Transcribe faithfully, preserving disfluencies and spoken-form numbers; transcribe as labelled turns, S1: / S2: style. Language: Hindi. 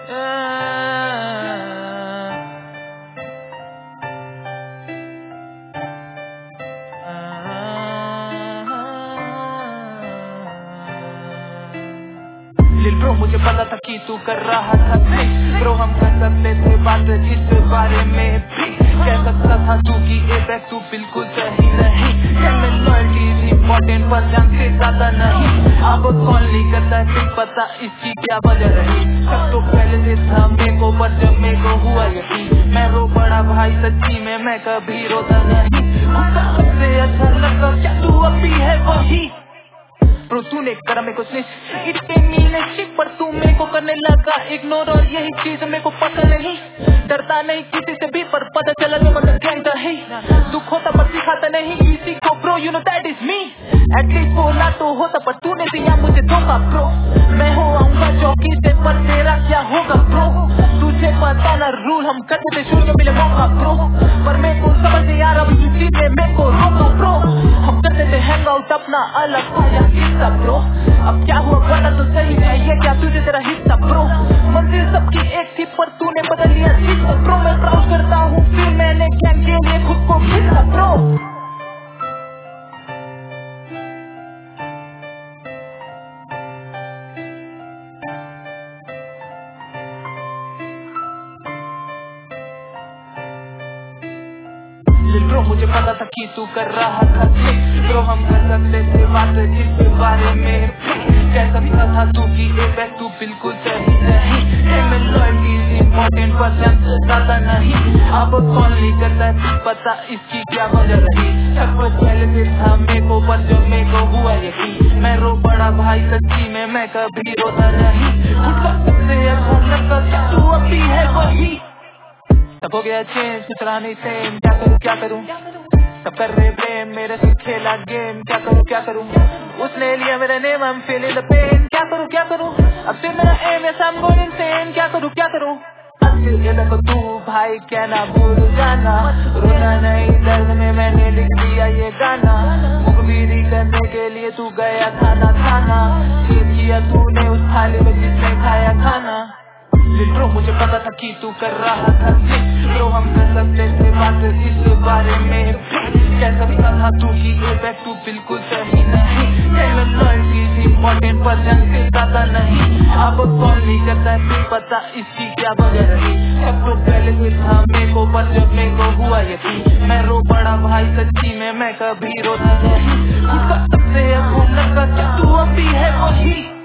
S1: लिल ब्रो मुझे पता था कि तू कर रहा था ब्रो, हम कर सकते थे बात इस बारे में भी। कह सकता था तू कि ए बैक तू बिल्कुल सही नहीं, लॉयल्टी इज इम्पोर्टेंट पर जान से ज्यादा नहीं। अब कौन नहीं करता है पता इसकी क्या वजह रही। सब तो पहले से था मेरे को, पर जब मेरे को हुआ यकीन मैं रो बड़ा भाई सच्ची में मैं कभी रोता नहीं। सबसे अच्छा लगा क्या तू अभी है वही ब्रो, तूने करा मेरे को स्निच इतने मिलने शिप पर तू मेरे को करने लगा इग्नोर, और यही चीज मेरे को पसंद नहीं। डरता नहीं किसी से भी पर पता चला जो मतलब कहता है दुख होता पर सिखाता नहीं किसी को bro, you know that is me. At least बोला तो होता पर तूने दिया मुझे धोखा ब्रो, मैं हो आऊंगा चौकी से पर तेरा क्या होगा ब्रो। तुझे पता ना रूल हम करते थे शुरू मिले मौका ब्रो, पर मेरे को समझ नहीं आ रहा किसी ने मेरे को रोका ब्रो। हम करते थे हैंग आउट अपना अलग हिस्सा ब्रो, अब क्या हुआ पता तो सही चाहिए क्या तुझे तेरा हिस्सा ब्रो। मंजिल सबकी एक थी पर तूने बदल लिया हिस्सा ब्रो, मैं प्राउड करता हूँ फिर मैंने क्या के लिए खुद को हिस्सा ब्रो। ब्रो मुझे पता था कि तू कर रहा था ब्रो, हम कर सकते थे बात इस बारे में। कह सकता था तू कि ए बैक तू बिल्कुल सही नहीं, लॉयल्टी इज इम्पोर्टेंट पर ज्यादा नहीं। अब कौन नहीं करता है पता इसकी क्या वजह रही। सब कुछ पहले से था मेरे को पर जब मेरे को हुआ यकीन मैं रो बड़ा भाई सच्ची में मैं कभी रोता नहीं। सबसे अच्छा लगा क्या तू अभी है वही। सब हो गया चेंज कुछ रहा नहीं सेम, क्या करूँ क्या करूँ सब कर रहे ब्लेम मेरे से खेला गेम, क्या करूँ क्या करूँ उसने लिया मेरा name I am feeling the pain. क्या करूँ क्या करूँ अब फिर मेरा एम है आई एम गोइंग इनसेन, क्या करूँ क्या करूँ। अब ये देखो तू भाई क्या ना भूल जाना, रोना नहीं दर्द में मैंने लिख दिया ये गाना। मुखबिरी करने के लिए तू गया खाना खाना, ये किया तूने उस थाली में जिसमें खाया खाना। ब्रो मुझे पता था कि तू कर रहा था ब्रो, हम कर सकते थे बात इस बारे में। कह सकता था तू कि ए बैक तू बिल्कुल सही नहीं, लॉयल्टी इज इम्पोर्टेंट पर जंग से ज्यादा नहीं। अब कौन नहीं करता है पता इसकी क्या वजह रही। सब तो पहले से था मेरे को पर जब मेरे को हुआ यकीन मैं रो बड़ा भाई सच्ची में मैं कभी रोता नहीं। सबसे अच्छा लगा क्या तू अभी है वही।